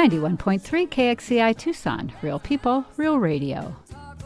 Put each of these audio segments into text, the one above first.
91.3 KXCI Tucson. Real people, real radio.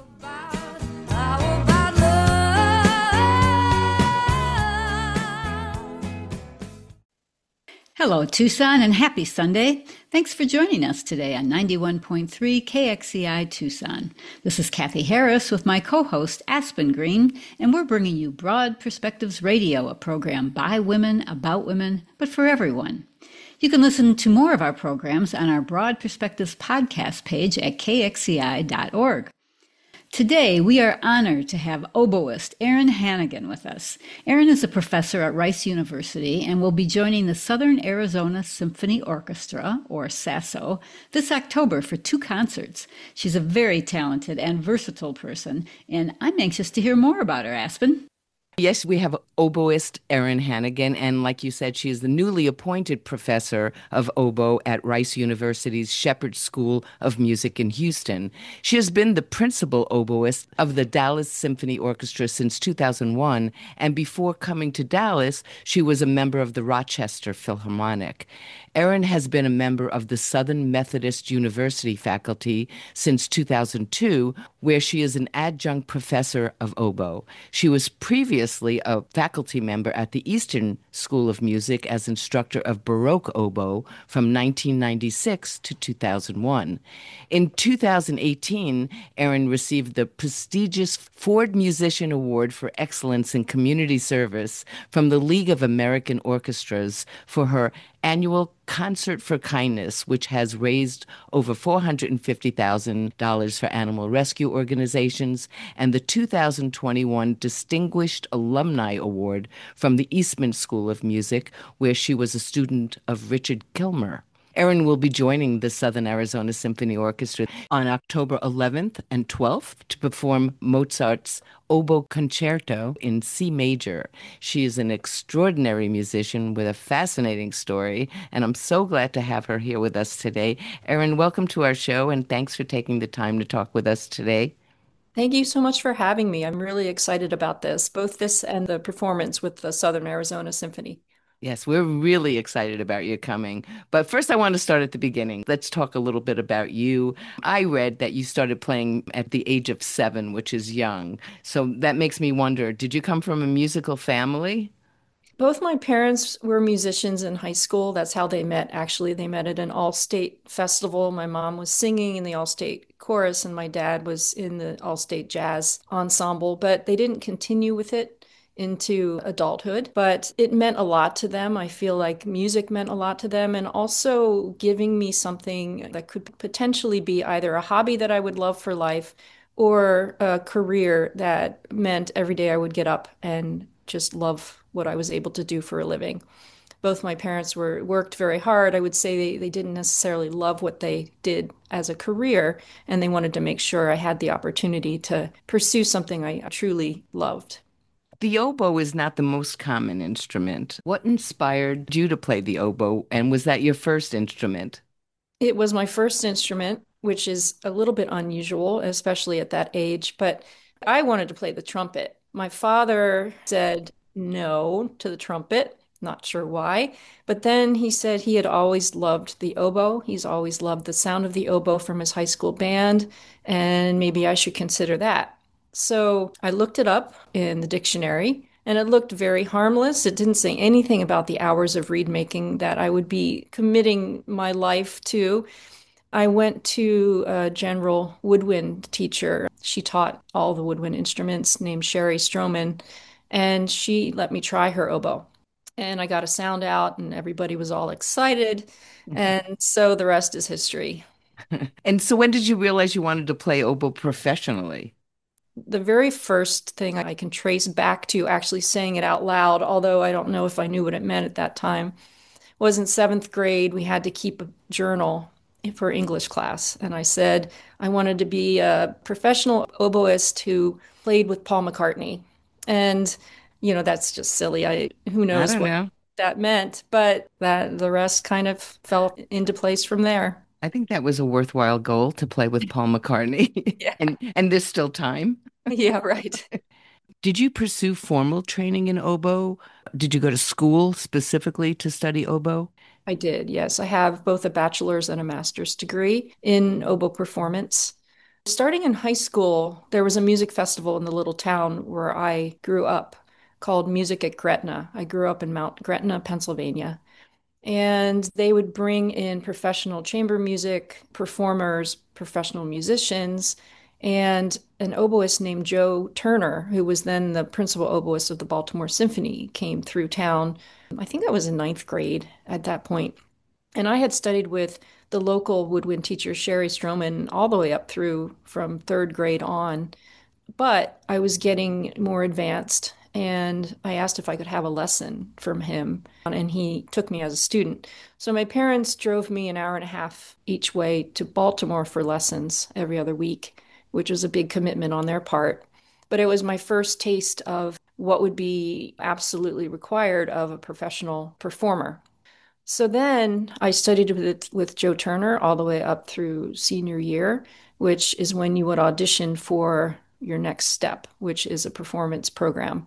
Hello, Tucson, and happy Sunday. Thanks for joining us today on 91.3 KXCI Tucson. This is Kathy Harris with my co-host Aspen Green, and we're bringing you Broad Perspectives Radio, a program by women, about women, but for everyone. You can listen to more of our programs on our Broad Perspectives podcast page at kxci.org. Today, we are honored to have oboist Erin Hannigan with us. Erin is a professor at Rice University and will be joining the Southern Arizona Symphony Orchestra, or SASO, this October for 2 concerts. She's a very talented and versatile person, and I'm anxious to hear more about her, Aspen. Yes, we have oboist Erin Hannigan, and like you said, she is the newly appointed professor of oboe at Rice University's Shepherd School of Music in Houston. She has been the principal oboist of the Dallas Symphony Orchestra since 2001, and before coming to Dallas, she was a member of the Rochester Philharmonic. Erin has been a member of the Southern Methodist University faculty since 2002, where she is an adjunct professor of oboe. She was previously a faculty member at the Eastern School of Music as instructor of Baroque oboe from 1996 to 2001. In 2018, Erin received the prestigious Ford Musician Award for Excellence in Community Service from the League of American Orchestras for her annual Concert for Kindness, which has raised over $450,000 for animal rescue organizations, and the 2021 Distinguished Alumni Award from the Eastman School of Music, where she was a student of Richard Kilmer. Erin will be joining the Southern Arizona Symphony Orchestra on October 11th and 12th to perform Mozart's Oboe Concerto in C major. She is an extraordinary musician with a fascinating story, and I'm so glad to have her here with us today. Erin, welcome to our show, and thanks for taking the time to talk with us today. Thank you so much for having me. I'm really excited about this, both this and the performance with the Southern Arizona Symphony. Yes, we're really excited about you coming. But first, I want to start at the beginning. Let's talk a little bit about you. I read that you started playing at the age of 7, which is young. So that makes me wonder, did you come from a musical family? Both my parents were musicians in high school. That's how they met, actually. They met at an all-state festival. My mom was singing in the all-state chorus, and my dad was in the all-state jazz ensemble, but they didn't continue with it into adulthood, but it meant a lot to them. I feel like music meant a lot to them, and also giving me something that could potentially be either a hobby that I would love for life or a career that meant every day I would get up and just love what I was able to do for a living. Both my parents worked very hard. I would say they didn't necessarily love what they did as a career, and they wanted to make sure I had the opportunity to pursue something I truly loved. The oboe is not the most common instrument. What inspired you to play the oboe, and was that your first instrument? It was my first instrument, which is a little bit unusual, especially at that age, but I wanted to play the trumpet. My father said no to the trumpet, not sure why, but then he said he had always loved the oboe. He's always loved the sound of the oboe from his high school band, and maybe I should consider that. So I looked it up in the dictionary, and it looked very harmless. It didn't say anything about the hours of reed making that I would be committing my life to. I went to a general woodwind teacher. She taught all the woodwind instruments, named Sherry Stroman, and she let me try her oboe. And I got a sound out, and everybody was all excited. And so the rest is history. And so when did you realize you wanted to play oboe professionally? The very first thing I can trace back to actually saying it out loud, although I don't know if I knew what it meant at that time, was in 7th grade. We had to keep a journal for English class. And I said I wanted to be a professional oboist who played with Paul McCartney. And, that's just silly. Who I knows don't what know. that meant, but the rest kind of fell into place from there. I think that was a worthwhile goal to play with Paul McCartney. Yeah. And there's still time. Yeah, right. Did you pursue formal training in oboe? Did you go to school specifically to study oboe? I did, yes. I have both a bachelor's and a master's degree in oboe performance. Starting in high school, there was a music festival in the little town where I grew up called Music at Gretna. I grew up in Mount Gretna, Pennsylvania. And they would bring in professional chamber music performers, professional musicians, and an oboist named Joe Turner, who was then the principal oboist of the Baltimore Symphony, came through town. I think I was in ninth grade at that point. And I had studied with the local woodwind teacher, Sherry Stroman, all the way up through from third grade on. But I was getting more advanced, and I asked if I could have a lesson from him, and he took me as a student. So my parents drove me an hour and a half each way to Baltimore for lessons every other week, which was a big commitment on their part. But it was my first taste of what would be absolutely required of a professional performer. So then I studied with Joe Turner all the way up through senior year, which is when you would audition for your next step, which is a performance program.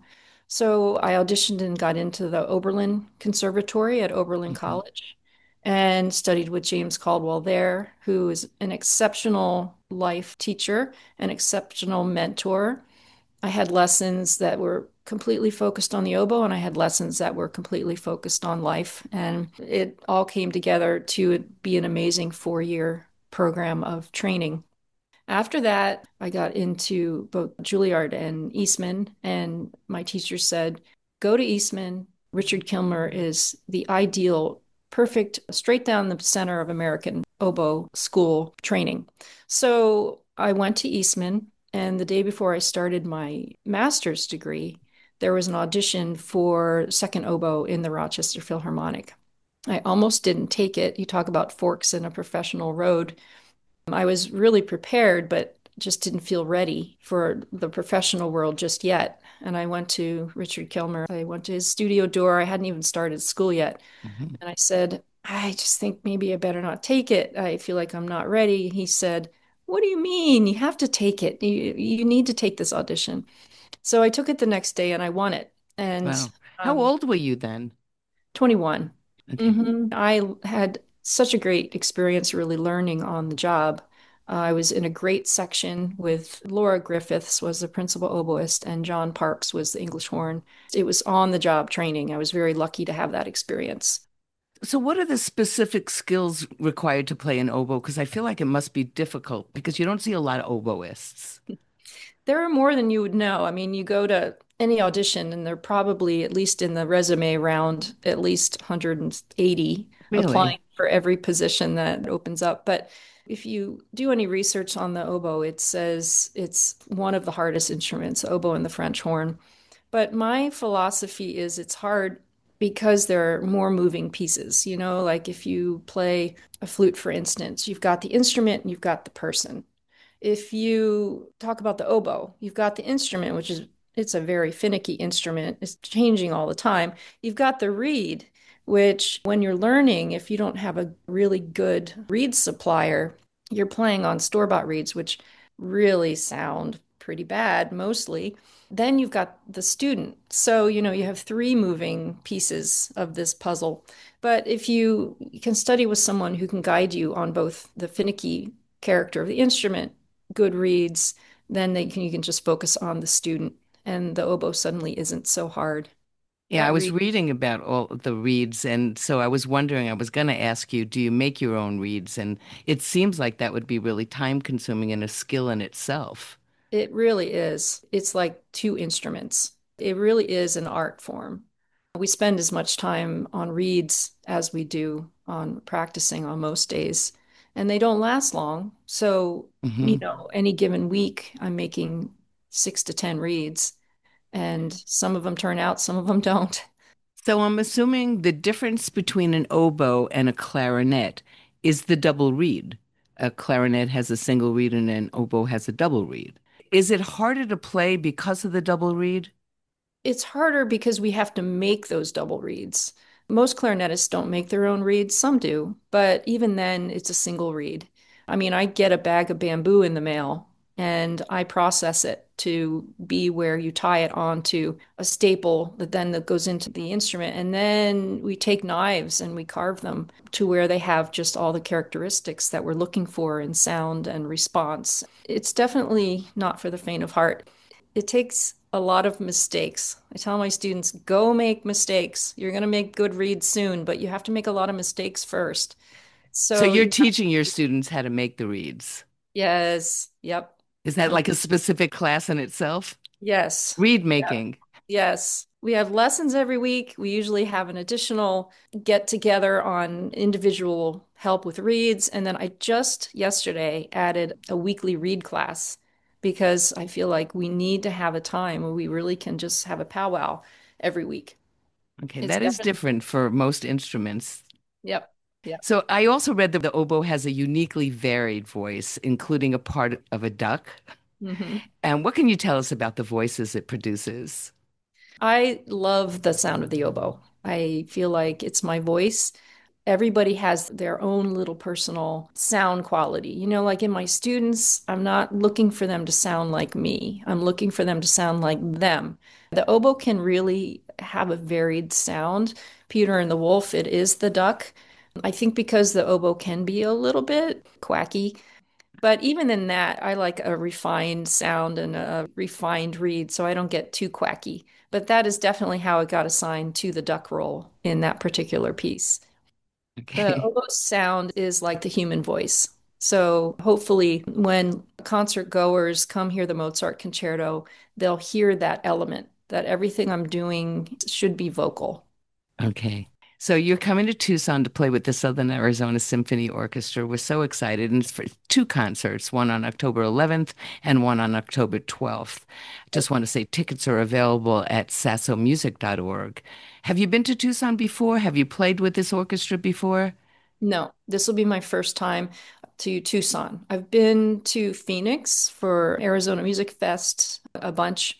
So I auditioned and got into the Oberlin Conservatory at Oberlin Hmm. College and studied with James Caldwell there, who is an exceptional life teacher, an exceptional mentor. I had lessons that were completely focused on the oboe, and I had lessons that were completely focused on life. And it all came together to be an amazing 4 year program of training. After that, I got into both Juilliard and Eastman, and my teacher said, go to Eastman. Richard Kilmer is the ideal, perfect, straight down the center of American oboe school training. So I went to Eastman, and the day before I started my master's degree, there was an audition for second oboe in the Rochester Philharmonic. I almost didn't take it. You talk about forks in a professional road. I was really prepared, but just didn't feel ready for the professional world just yet. And I went to Richard Kilmer. I went to his studio door. I hadn't even started school yet. Hmm. And I said, I just think maybe I better not take it. I feel like I'm not ready. He said, what do you mean? You have to take it. You need to take this audition. So I took it the next day and I won it. And Wow. How um, old were you then? 21. Okay. I had such a great experience really learning on the job. I was in a great section with Laura Griffiths was the principal oboist and John Parks was the English horn. It was on the job training. I was very lucky to have that experience. So, what are the specific skills required to play an oboe? Because I feel like it must be difficult because you don't see a lot of oboists. There are more than you would know. I mean, you go to any audition, and they're probably, at least in the resume round, at least 180 Really? applying for every position that opens up. But if you do any research on the oboe, it says it's one of the hardest instruments, oboe and the French horn. But my philosophy is it's hard because there are more moving pieces. Like if you play a flute, for instance, you've got the instrument and you've got the person. If you talk about the oboe, you've got the instrument, which is it's a very finicky instrument. It's changing all the time. You've got the reed, which when you're learning, if you don't have a really good reed supplier, you're playing on store-bought reeds, which really sound pretty bad mostly. Then you've got the student. So, you have three moving pieces of this puzzle. But if you can study with someone who can guide you on both the finicky character of the instrument, good reads, then you can just focus on the student, and the oboe suddenly isn't so hard. Yeah, I That was read, reading about all of the reeds, and so I was wondering, I was going to ask you, do you make your own reeds? And it seems like that would be really time consuming and a skill in itself. it really is. It's like two instruments. It really is an art form. We spend as much time on reads as we do on practicing on most days, and they don't last long. So, Hmm. any given week, I'm making 6 to 10 reads, and some of them turn out, some of them don't. So I'm assuming the difference between an oboe and a clarinet is the double reed. A clarinet has a single reed and an oboe has a double reed. Is it harder to play because of the double reed? It's harder because we have to make those double reeds. Most clarinetists don't make their own reeds, some do, but even then, it's a single reed. I mean, I get a bag of bamboo in the mail, and I process it to be where you tie it onto a staple that goes into the instrument. And then we take knives and we carve them to where they have just all the characteristics that we're looking for in sound and response. It's definitely not for the faint of heart. It takes a lot of mistakes. I tell my students, go make mistakes. You're going to make good reads soon, but you have to make a lot of mistakes first. So So, you're teaching your students how to make the reeds. yes, yep. Is that like a specific class in itself? Yes. Reed Yeah. making. Yes. We have lessons every week. We usually have an additional get together on individual help with reads. And then I just yesterday added a weekly read class because I feel like we need to have a time where we really can just have a powwow every week. Okay, It's that is definitely, different for most instruments. yep. Yep. So I also read that the oboe has a uniquely varied voice, including a part of a duck. Hmm. And what can you tell us about the voices it produces? I love the sound of the oboe. I feel like it's my voice. Everybody has their own little personal sound quality. Like in my students, I'm not looking for them to sound like me. I'm looking for them to sound like them. The oboe can really have a varied sound. Peter and the Wolf, it is the duck. I think because the oboe can be a little bit quacky, but even in that, I like a refined sound and a refined read, so I don't get too quacky. But that is definitely how it got assigned to the duck role in that particular piece. The Okay. oboe sound is like the human voice. So hopefully, when concert goers come hear the Mozart concerto, they'll hear that element, that everything I'm doing should be vocal. Okay. So you're coming to Tucson to play with the Southern Arizona Symphony Orchestra. We're so excited. And it's for two concerts, one on October 11th and one on October 12th. Just want to say tickets are available at sassomusic.org. Have you been to Tucson before? Have you played with this orchestra before? No, this will be my first time to Tucson. I've been to Phoenix for Arizona Music Fest a bunch.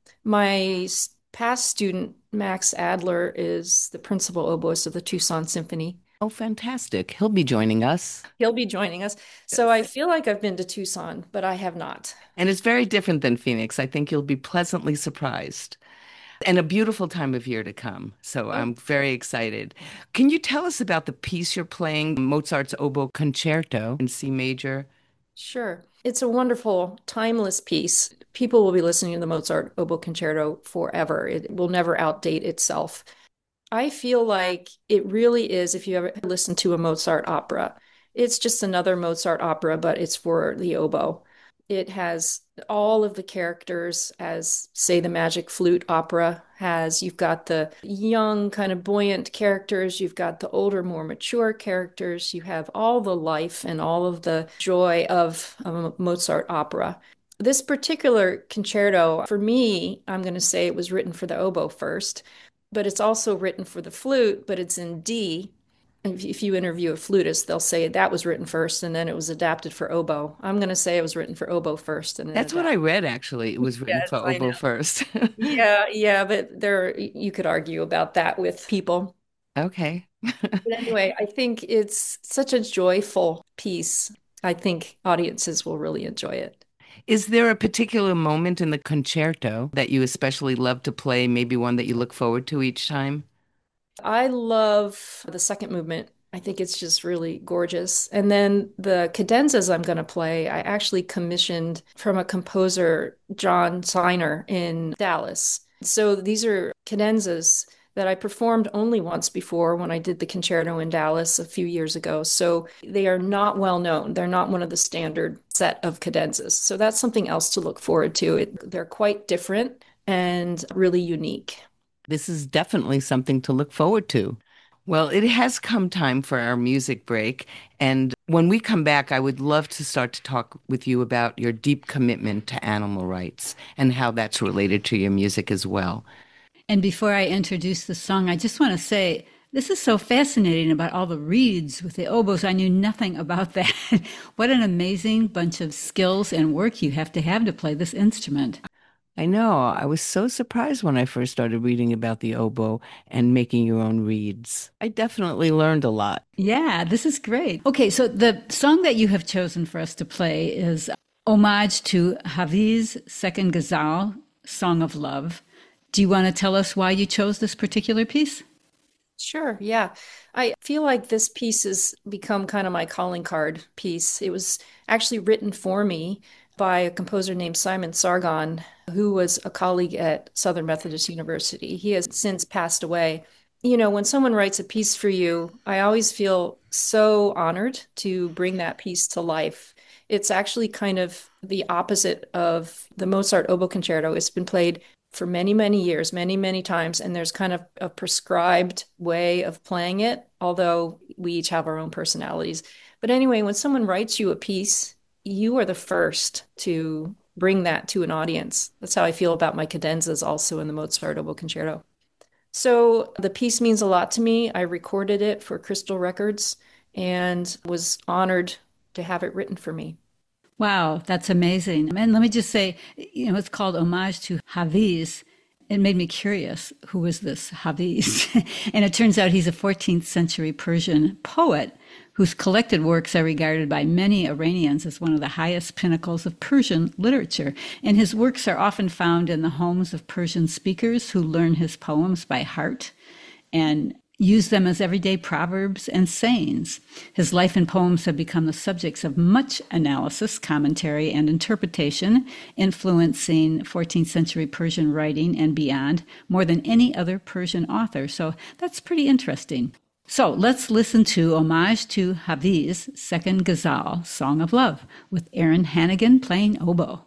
My past student, Max Adler, is the principal oboist of the Tucson Symphony. Oh, fantastic. He'll be joining us. He'll be joining us. So I Yes. feel like I've been to Tucson, but I have not. And it's very different than Phoenix. I think you'll be pleasantly surprised. And a beautiful time of year to come. So Oh, I'm very excited. Can you tell us about the piece you're playing, Mozart's Oboe Concerto in C major? sure. It's a wonderful, timeless piece. People will be listening to the Mozart Oboe Concerto forever. It will never outdate itself. I feel like it really is, if you ever listen to a Mozart opera, it's just another Mozart opera, but it's for the oboe. It has all of the characters as, say, the Magic Flute opera has. You've got the young, kind of buoyant characters. You've got the older, more mature characters. You have all the life and all of the joy of a Mozart opera. This particular concerto, for me, I'm going to say it was written for the oboe first, but it's also written for the flute, but it's in D. If you interview a flutist, they'll say that was written first and then it was adapted for oboe. I'm going to say it was written for oboe first and then That's what adapted. I read, actually. It was written Yes, for I know. oboe first. Yeah, yeah, but you could argue about that with people. Okay. But anyway, I think it's such a joyful piece. I think audiences will really enjoy it. Is there a particular moment in the concerto that you especially love to play, maybe one that you look forward to each time? I love the second movement. I think it's just really gorgeous. And then the cadenzas I'm going to play, I actually commissioned from a composer, John Siner in Dallas. So these are cadenzas that I performed only once before when I did the concerto in Dallas a few years ago. So they are not well known. They're not one of the standard set of cadenzas. So that's something else to look forward to. They're quite different and really unique. This is definitely something to look forward to. Well, it has come time for our music break. And when we come back, I would love to start to talk with you about your deep commitment to animal rights and how that's related to your music as well. And before I introduce the song, I just want to say this is so fascinating about all the reeds with the oboes. I knew nothing about that. What an amazing bunch of skills and work you have to play this instrument. I know. I was so surprised when I first started reading about the oboe and making your own reeds. I definitely learned a lot. Yeah, this is great. Okay, so the song that you have chosen for us to play is homage to Hafiz' second ghazal, Song of Love. Do you want to tell us why you chose this particular piece? Sure, yeah. I feel like this piece has become kind of my calling card piece. It was actually written for me by a composer named Simon Sargon, who was a colleague at Southern Methodist University. He has since passed away. You know, when someone writes a piece for you, I always feel so honored to bring that piece to life. It's actually kind of the opposite of the Mozart Oboe Concerto. It's been played for many, many years, many, many times. And there's kind of a prescribed way of playing it, although we each have our own personalities. But anyway, when someone writes you a piece, you are the first to bring that to an audience. That's how I feel about my cadenzas also in the Mozart Oboe Concerto. So the piece means a lot to me. I recorded it for Crystal Records and was honored to have it written for me. Wow, that's amazing. And let me just say, it's called Homage to Hafiz. It made me curious. Who is this Hafiz? And it turns out he's a 14th century Persian poet whose collected works are regarded by many Iranians as one of the highest pinnacles of Persian literature. And his works are often found in the homes of Persian speakers who learn his poems by heart and use them as everyday proverbs and sayings. His life and poems have become the subjects of much analysis, commentary, and interpretation, influencing 14th century Persian writing and beyond more than any other Persian author. So that's pretty interesting. So let's listen to Homage to Hafiz' second ghazal, Song of Love, with Erin Hannigan playing oboe.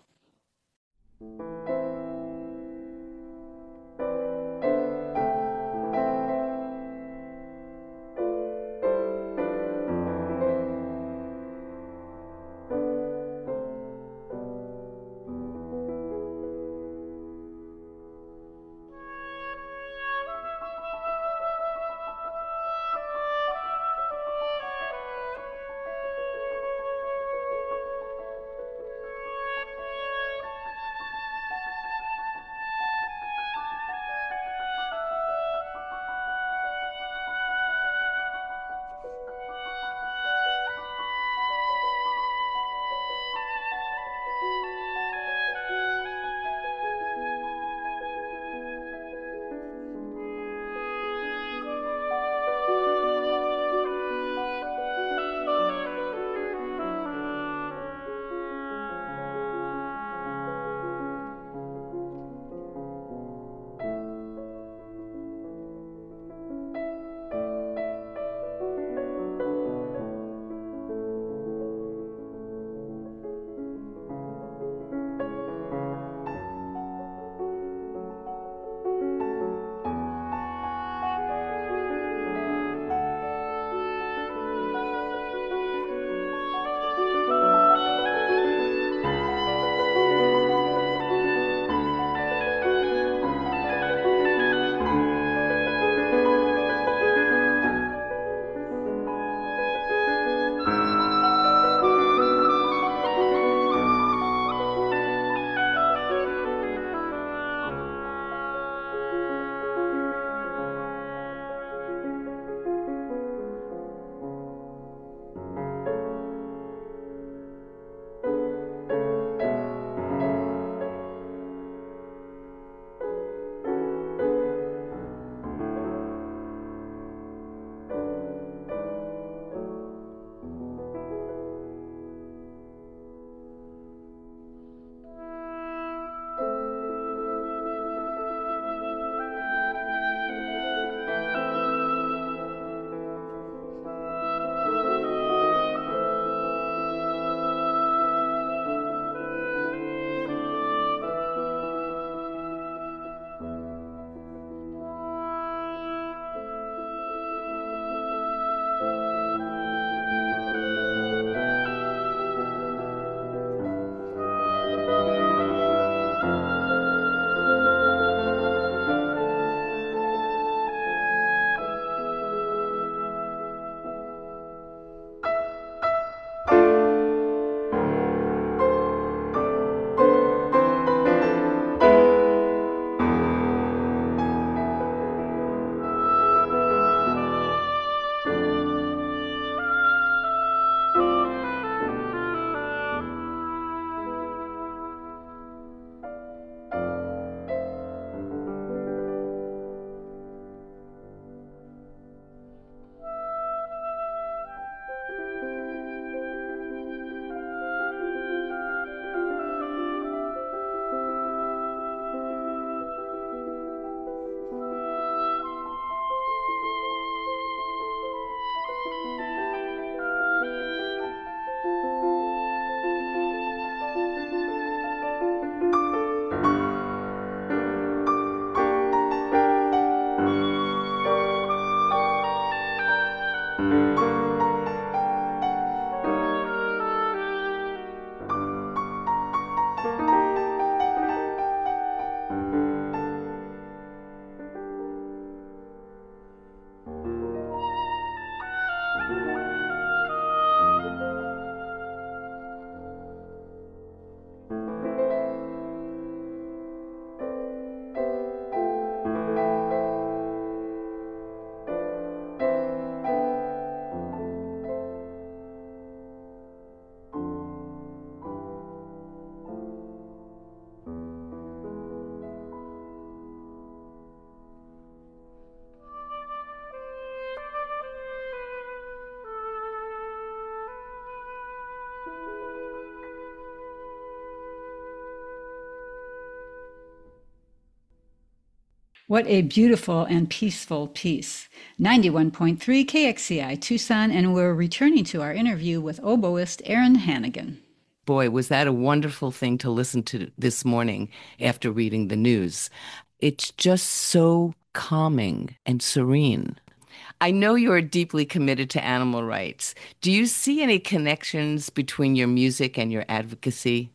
What a beautiful and peaceful piece. 91.3 KXCI Tucson, and we're returning to our interview with oboist Erin Hannigan. Boy, was that a wonderful thing to listen to this morning after reading the news. It's just so calming and serene. I know you're deeply committed to animal rights. Do you see any connections between your music and your advocacy?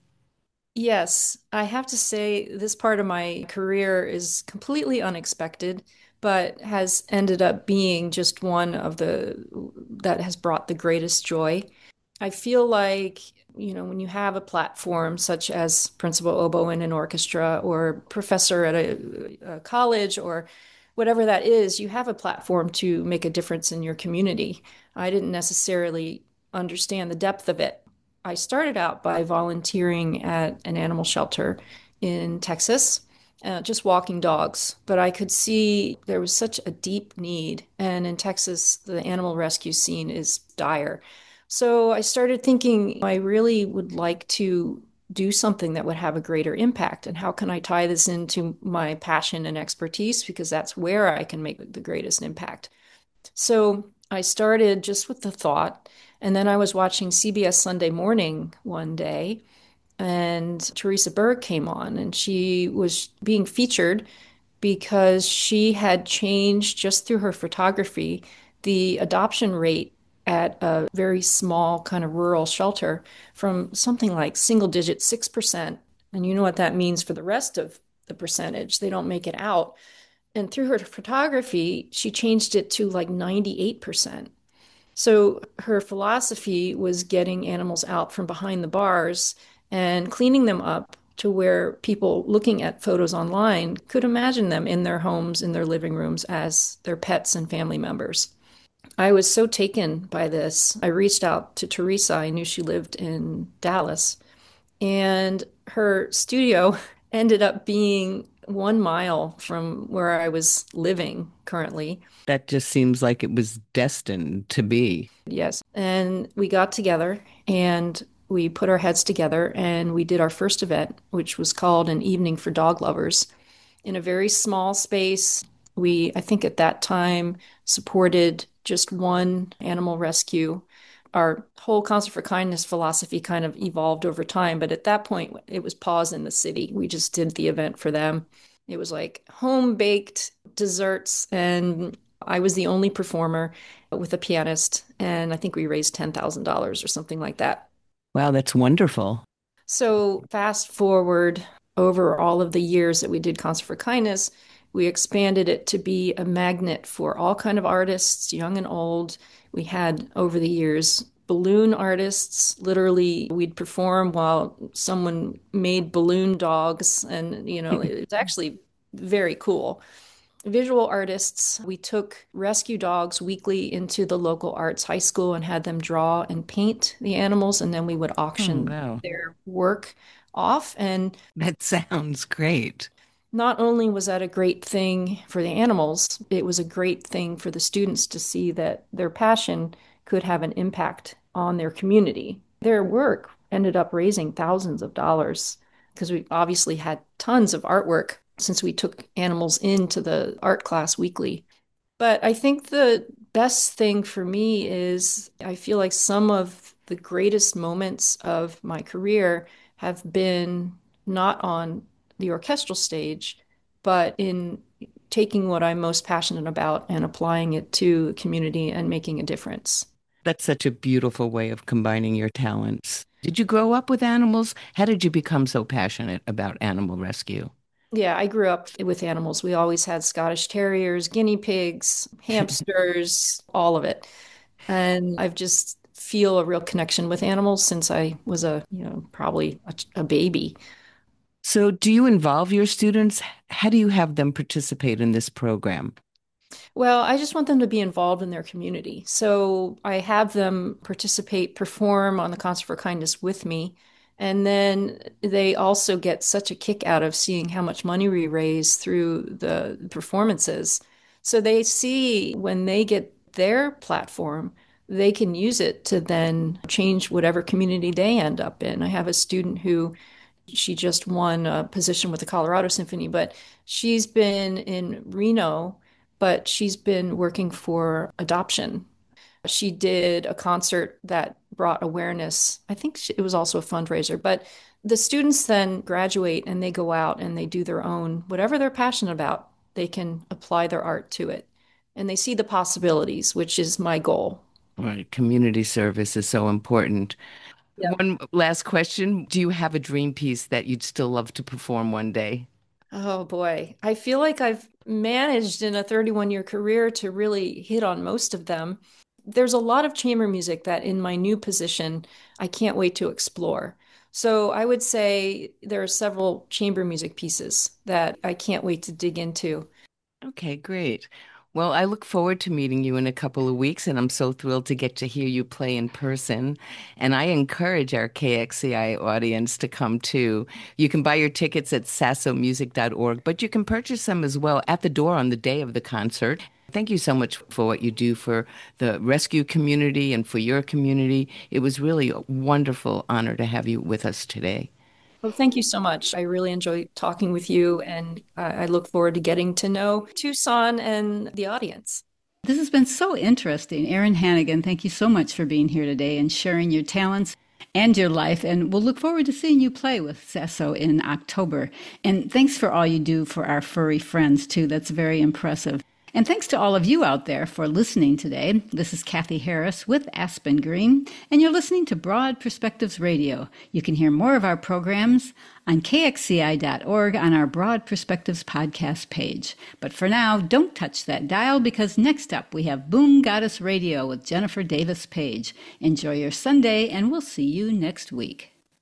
Yes, I have to say this part of my career is completely unexpected, but has ended up being just one of the that has brought the greatest joy. I feel like, when you have a platform such as principal oboe in an orchestra or professor at a college or whatever that is, you have a platform to make a difference in your community. I didn't necessarily understand the depth of it. I started out by volunteering at an animal shelter in Texas, just walking dogs. But I could see there was such a deep need. And in Texas, the animal rescue scene is dire. So I started thinking I really would like to do something that would have a greater impact. And how can I tie this into my passion and expertise? Because that's where I can make the greatest impact. So I started just with the thought. And then I was watching CBS Sunday Morning one day, and Teresa Berg came on, and she was being featured because she had changed just through her photography the adoption rate at a very small kind of rural shelter from something like single digit 6%. And you know what that means for the rest of the percentage. They don't make it out. And through her photography, she changed it to like 98%. So her philosophy was getting animals out from behind the bars and cleaning them up to where people looking at photos online could imagine them in their homes, in their living rooms as their pets and family members. I was so taken by this. I reached out to Teresa. I knew she lived in Dallas, and her studio ended up being 1 mile from where I was living currently. That just seems like it was destined to be. Yes. And we got together and we put our heads together and we did our first event, which was called An Evening for Dog Lovers, in a very small space. I think at that time, supported just one animal rescue. Our whole Concert for Kindness philosophy kind of evolved over time, but at that point, it was Paws in the City. We just did the event for them. It was like home baked desserts, and I was the only performer with a pianist, and I think we raised $10,000 or something like that. Wow, that's wonderful. So fast forward over all of the years that we did Concert for Kindness, we expanded it to be a magnet for all kind of artists, young and old. We had over the years balloon artists. Literally, we'd perform while someone made balloon dogs, and it's actually very cool. Visual artists, we took rescue dogs weekly into the local arts high school and had them draw and paint the animals, and then we would Oh, auction wow. their work off. And That sounds great. not only was that a great thing for the animals, it was a great thing for the students to see that their passion could have an impact on their community. Their work ended up raising thousands of dollars because we obviously had tons of artwork since we took animals into the art class weekly. But I think the best thing for me is I feel like some of the greatest moments of my career have been not on the orchestral stage, but in taking what I'm most passionate about and applying it to the community and making a difference. That's such a beautiful way of combining your talents. Did you grow up with animals? How did you become so passionate about animal rescue? Yeah, I grew up with animals. We always had Scottish Terriers, guinea pigs, hamsters, all of it. And I've just feel a real connection with animals since I was probably a baby. So, do you involve your students? How do you have them participate in this program? Well, I just want them to be involved in their community. So I have them participate, perform on the Concert for Kindness with me. And then they also get such a kick out of seeing how much money we raise through the performances. So they see when they get their platform, they can use it to then change whatever community they end up in. I have a student who She just won a position with the Colorado Symphony, but she's been in Reno, but she's been working for adoption. She did a concert that brought awareness. I think it was also a fundraiser, but the students then graduate and they go out and they do their own, whatever they're passionate about, they can apply their art to it. And they see the possibilities, which is my goal. Right. Community service is so important. Yeah. One last question. Do you have a dream piece that you'd still love to perform one day? Oh boy. I feel like I've managed in a 31-year career to really hit on most of them. There's a lot of chamber music that in my new position, I can't wait to explore. So I would say there are several chamber music pieces that I can't wait to dig into. Okay, great. Well, I look forward to meeting you in a couple of weeks, and I'm so thrilled to get to hear you play in person. And I encourage our KXCI audience to come too. You can buy your tickets at sassomusic.org, but you can purchase them as well at the door on the day of the concert. Thank you so much for what you do for the rescue community and for your community. It was really a wonderful honor to have you with us today. Well, thank you so much. I really enjoy talking with you, and I look forward to getting to know Tucson and the audience. This has been so interesting. Erin Hannigan, thank you so much for being here today and sharing your talents and your life. And we'll look forward to seeing you play with Sasso in October. And thanks for all you do for our furry friends, too. That's very impressive. And thanks to all of you out there for listening today. This is Kathy Harris with Aspen Green, and you're listening to Broad Perspectives Radio. You can hear more of our programs on kxci.org on our Broad Perspectives podcast page. But for now, don't touch that dial, because next up we have Boom Goddess Radio with Jennifer Davis Page. Enjoy your Sunday, and we'll see you next week.